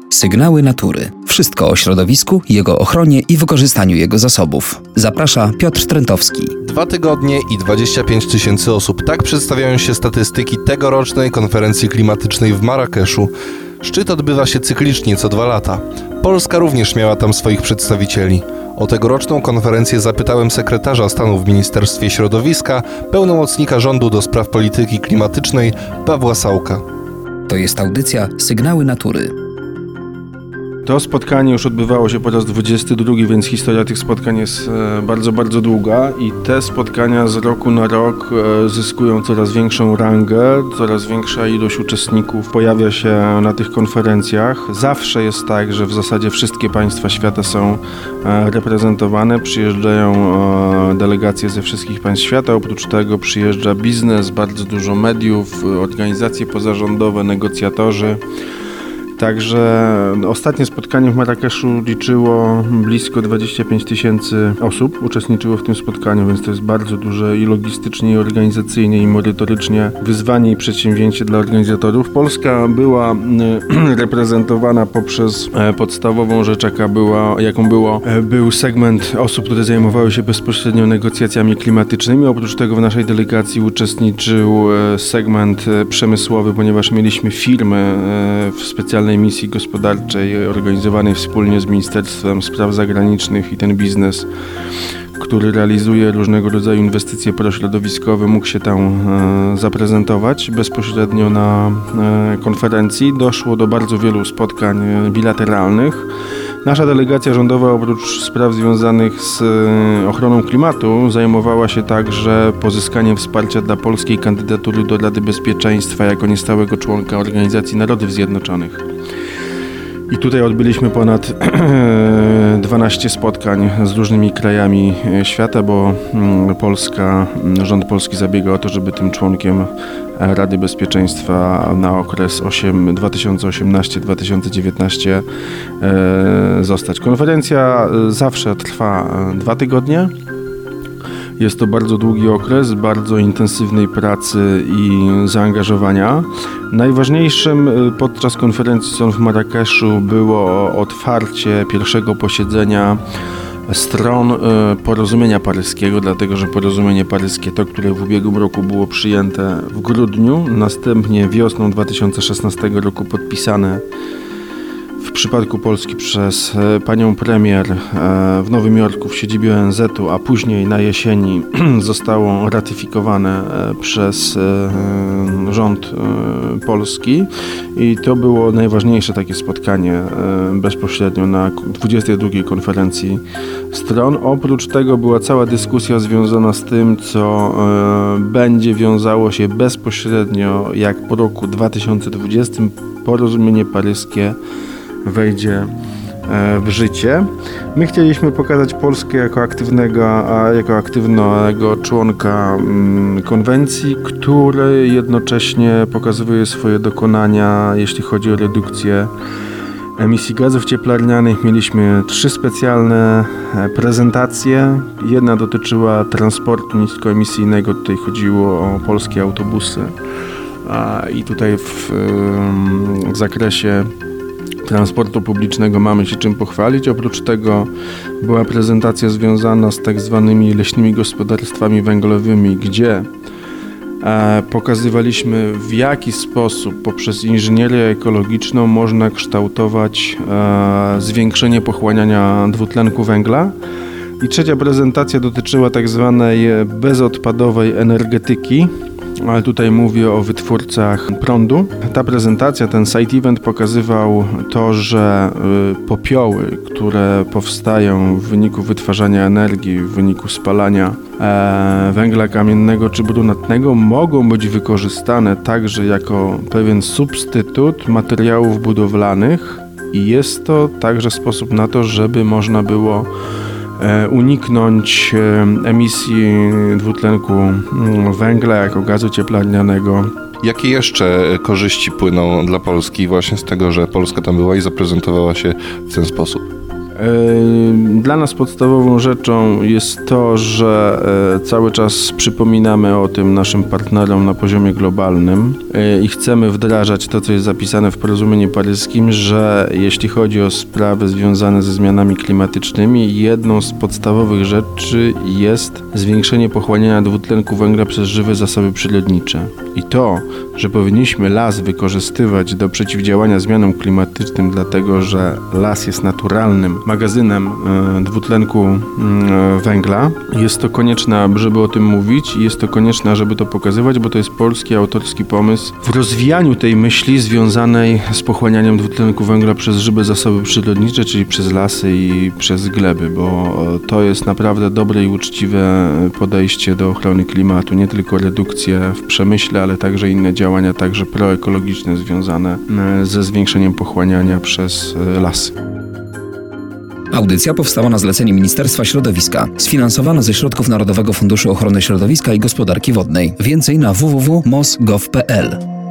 Sygnały natury. Wszystko o środowisku, jego ochronie i wykorzystaniu jego zasobów. Zaprasza Piotr Trentowski. 2 tygodnie i 25 000 osób. Tak przedstawiają się statystyki tegorocznej konferencji klimatycznej w Marrakeszu. Szczyt odbywa się cyklicznie co 2 lata. Polska również miała tam swoich przedstawicieli. O tegoroczną konferencję zapytałem sekretarza stanu w Ministerstwie Środowiska, pełnomocnika rządu do spraw polityki klimatycznej Pawła Sałka. To jest audycja Sygnały natury. To spotkanie już odbywało się po raz 22, więc historia tych spotkań jest bardzo, bardzo długa i te spotkania z roku na rok zyskują coraz większą rangę, coraz większa ilość uczestników pojawia się na tych konferencjach. Zawsze jest tak, że w zasadzie wszystkie państwa świata są reprezentowane, przyjeżdżają delegacje ze wszystkich państw świata, oprócz tego przyjeżdża biznes, bardzo dużo mediów, organizacje pozarządowe, negocjatorzy. Także ostatnie spotkanie w Marrakeszu liczyło blisko 25 000 osób, uczestniczyło w tym spotkaniu, więc to jest bardzo duże i logistycznie, i organizacyjnie, i merytorycznie wyzwanie i przedsięwzięcie dla organizatorów. Polska była reprezentowana poprzez podstawową rzecz, jaką był segment osób, które zajmowały się bezpośrednio negocjacjami klimatycznymi. Oprócz tego w naszej delegacji uczestniczył segment przemysłowy, ponieważ mieliśmy firmy w specjalnej misji gospodarczej organizowanej wspólnie z Ministerstwem Spraw Zagranicznych i ten biznes, który realizuje różnego rodzaju inwestycje prośrodowiskowe, mógł się tam zaprezentować bezpośrednio na konferencji. Doszło do bardzo wielu spotkań bilateralnych. Nasza delegacja rządowa oprócz spraw związanych z ochroną klimatu zajmowała się także pozyskaniem wsparcia dla polskiej kandydatury do Rady Bezpieczeństwa jako niestałego członka Organizacji Narodów Zjednoczonych. I tutaj odbyliśmy ponad 12 spotkań z różnymi krajami świata, bo rząd polski zabiega o to, żeby tym członkiem Rady Bezpieczeństwa na okres 2018-2019 zostać. Konferencja zawsze trwa 2 tygodnie. Jest to bardzo długi okres, bardzo intensywnej pracy i zaangażowania. Najważniejszym podczas konferencji w Marrakeszu było otwarcie pierwszego posiedzenia stron porozumienia paryskiego, dlatego że porozumienie paryskie, to które w ubiegłym roku było przyjęte w grudniu, następnie wiosną 2016 roku podpisane w przypadku Polski przez panią premier w Nowym Jorku w siedzibie ONZ-u, a później na jesieni zostało ratyfikowane przez rząd polski i to było najważniejsze takie spotkanie bezpośrednio na 22. konferencji stron. Oprócz tego była cała dyskusja związana z tym, co będzie wiązało się bezpośrednio, jak po roku 2020 porozumienie paryskie wejdzie w życie. My chcieliśmy pokazać Polskę jako aktywnego członka konwencji, który jednocześnie pokazuje swoje dokonania, jeśli chodzi o redukcję emisji gazów cieplarnianych. Mieliśmy 3 specjalne prezentacje. Jedna dotyczyła transportu niskoemisyjnego, tutaj chodziło o polskie autobusy i tutaj w zakresie transportu publicznego mamy się czym pochwalić. Oprócz tego była prezentacja związana z tak zwanymi leśnymi gospodarstwami węglowymi, gdzie pokazywaliśmy, w jaki sposób poprzez inżynierię ekologiczną można kształtować zwiększenie pochłaniania dwutlenku węgla. I trzecia prezentacja dotyczyła tak zwanej bezodpadowej energetyki, ale tutaj mówię o wytwórcach prądu. Ta prezentacja, ten side event pokazywał to, że popioły, które powstają w wyniku wytwarzania energii, w wyniku spalania węgla kamiennego czy brunatnego, mogą być wykorzystane także jako pewien substytut materiałów budowlanych i jest to także sposób na to, żeby można było uniknąć emisji dwutlenku węgla jako gazu cieplarnianego. Jakie jeszcze korzyści płyną dla Polski właśnie z tego, że Polska tam była i zaprezentowała się w ten sposób? Dla nas podstawową rzeczą jest to, że cały czas przypominamy o tym naszym partnerom na poziomie globalnym i chcemy wdrażać to, co jest zapisane w porozumieniu paryskim, że jeśli chodzi o sprawy związane ze zmianami klimatycznymi, jedną z podstawowych rzeczy jest zwiększenie pochłaniania dwutlenku węgla przez żywe zasoby przyrodnicze. I to, że powinniśmy las wykorzystywać do przeciwdziałania zmianom klimatycznym, dlatego że las jest naturalnym magazynem dwutlenku węgla. Jest to konieczne, żeby o tym mówić i jest to konieczne, żeby to pokazywać, bo to jest polski, autorski pomysł w rozwijaniu tej myśli związanej z pochłanianiem dwutlenku węgla przez żywe zasoby przyrodnicze, czyli przez lasy i przez gleby, bo to jest naprawdę dobre i uczciwe podejście do ochrony klimatu, nie tylko redukcję w przemyśle, ale także inne działania, także proekologiczne związane ze zwiększeniem pochłaniania przez lasy. Audycja powstała na zlecenie Ministerstwa Środowiska. Sfinansowana ze środków Narodowego Funduszu Ochrony Środowiska i Gospodarki Wodnej. Więcej na www.mos.gov.pl.